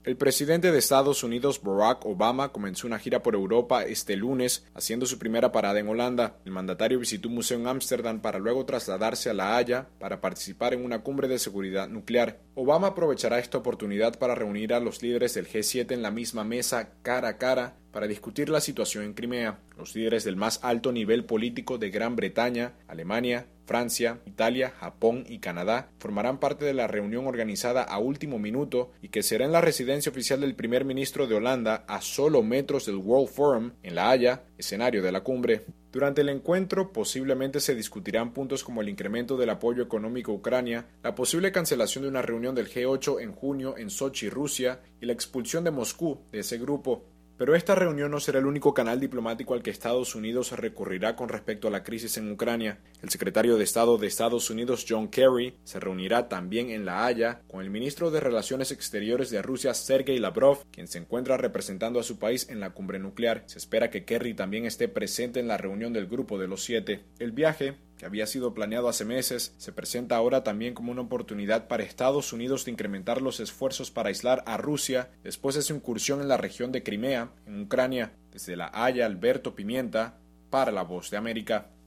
El presidente de Estados Unidos, Barack Obama, comenzó una gira por Europa este lunes, haciendo su primera parada en Holanda. El mandatario visitó un museo en Ámsterdam para luego trasladarse a La Haya para participar en una cumbre de seguridad nuclear. Obama aprovechará esta oportunidad para reunir a los líderes del G7 en la misma mesa cara a cara para discutir la situación en Crimea. Los líderes del más alto nivel político de Gran Bretaña, Alemania, Francia, Italia, Japón y Canadá formarán parte de la reunión organizada a último minuto y que será en la residencia oficial del primer ministro de Holanda, a solo metros del World Forum en La Haya, escenario de la cumbre. Durante el encuentro posiblemente se discutirán puntos como el incremento del apoyo económico a Ucrania, la posible cancelación de una reunión del G8 en junio en Sochi, Rusia, y la expulsión de Moscú de ese grupo. Pero esta reunión no será el único canal diplomático al que Estados Unidos recurrirá con respecto a la crisis en Ucrania. El secretario de Estado de Estados Unidos, John Kerry, se reunirá también en La Haya con el ministro de Relaciones Exteriores de Rusia, Sergei Lavrov, quien se encuentra representando a su país en la cumbre nuclear. Se espera que Kerry también esté presente en la reunión del Grupo de los Siete. El viaje, que había sido planeado hace meses, se presenta ahora también como una oportunidad para Estados Unidos de incrementar los esfuerzos para aislar a Rusia después de su incursión en la región de Crimea, en Ucrania. Desde La Haya, Alberto Pimienta, para La Voz de América.